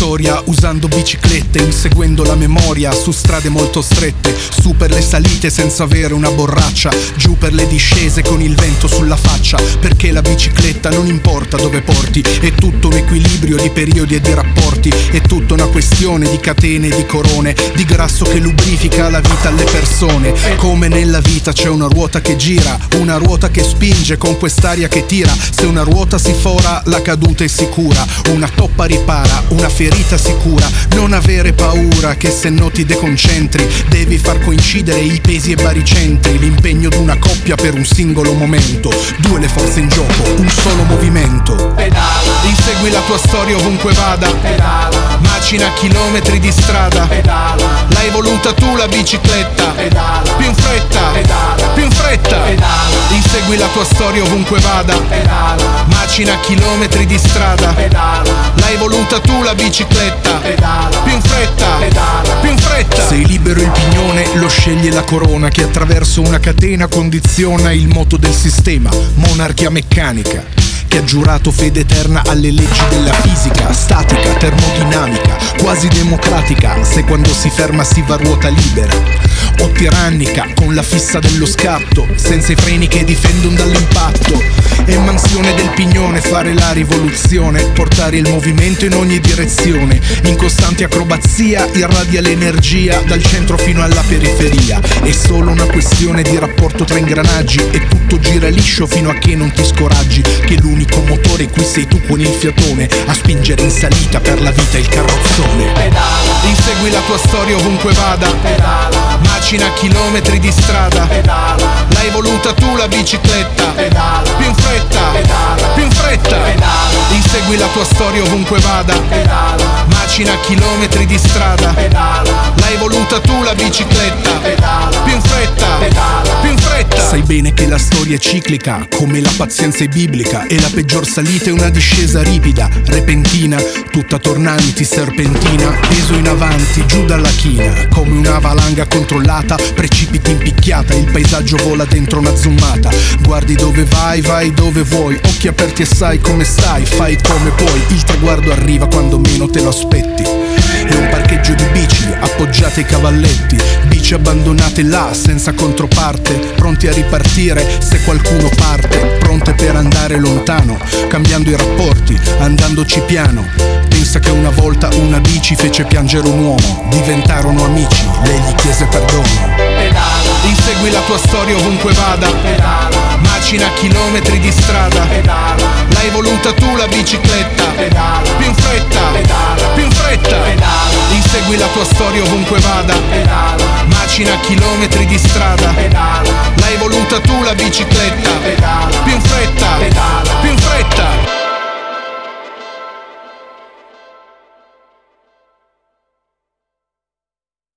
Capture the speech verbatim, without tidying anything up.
storia usando biciclette, inseguendo la memoria su strade molto strette, su per le salite senza avere una borraccia, giù per le discese con il vento sulla faccia, perché la bicicletta non importa dove porti, è tutto un equilibrio di periodi e di rapporti, è tutta una questione di catene e di corone, di grasso che lubrifica la vita alle persone. Come nella vita c'è una ruota che gira, una ruota che spinge con quest'aria che tira, se una ruota si fora la caduta è sicura, una toppa ripara, una ferita sicura, non avere paura che se no ti deconcentri, devi far coincidere i pesi e baricentri, l'impegno d'una coppia per un singolo momento, due le forze in gioco, un solo movimento. Pedala, insegui la tua storia ovunque vada, pedala, macina chilometri di strada, pedala, l'hai voluta tu la bicicletta, pedala, più in fretta, pedala, più in fretta, pedala, insegui la tua storia ovunque vada, pedala, macina chilometri di strada, pedala, l'hai voluta tu la bicicletta, pedala, più in fretta, pedala, più in fretta. Sei libero il pignone, lo sceglie la corona che attraverso una catena condiziona il moto del sistema, monarchia meccanica che ha giurato fede eterna alle leggi della fisica, statica, termodinamica, quasi democratica, se quando si ferma si va a ruota libera, o tirannica, con la fissa dello scatto, senza i freni che difendono dall'impatto, è mansione del pignone fare la rivoluzione, portare il movimento in ogni direzione, in costante acrobazia irradia l'energia dal centro fino alla periferia, è solo una questione di rapporto tra ingranaggi e tutto gira liscio fino a che non ti scoraggi, che l'unico L'unico motore qui sei tu con il fiatone a spingere in salita per la vita il carrozzone. pedala, insegui la tua storia ovunque vada, pedala, macina chilometri di strada, pedala, l'hai voluta tu la bicicletta, pedala, più in fretta, pedala, più in fretta, pedala, insegui la tua storia ovunque vada, pedala, macina chilometri di strada, pedala, l'hai voluta tu la bicicletta, pedala, più in fretta, pedala, più in fretta. Sai bene che la storia è ciclica, come la pazienza è biblica, e la peggior salita è una discesa ripida, repentina, tutta tornanti, serpentina, peso in avanti, giù dalla china, come una valanga controllata, precipiti in picchiata, il paesaggio vola dentro una zoomata, guardi dove vai, vai dove vuoi, occhi aperti e sai come stai, fai come puoi, il traguardo arriva quando meno te lo aspetti, è un parcheggio di bici, appoggiate ai cavalletti, bici abbandonate là, senza controparte, pronti a ripartire se qualcuno parte, pronte per andare lontano, cambiando i rapporti, andandoci piano. Pensa che una volta una bici fece piangere un uomo, diventarono amici, lei gli chiese perdono. pedala, Insegui la tua storia ovunque vada, pedala, macina chilometri di strada, pedala, l'hai voluta tu la bicicletta, pedala, più in fretta, pedala, più in fretta, pedala, insegui la tua storia ovunque vada, pedala, macina chilometri di strada, pedala, l'hai voluta tu la bicicletta, pedala, più in fretta, pedala,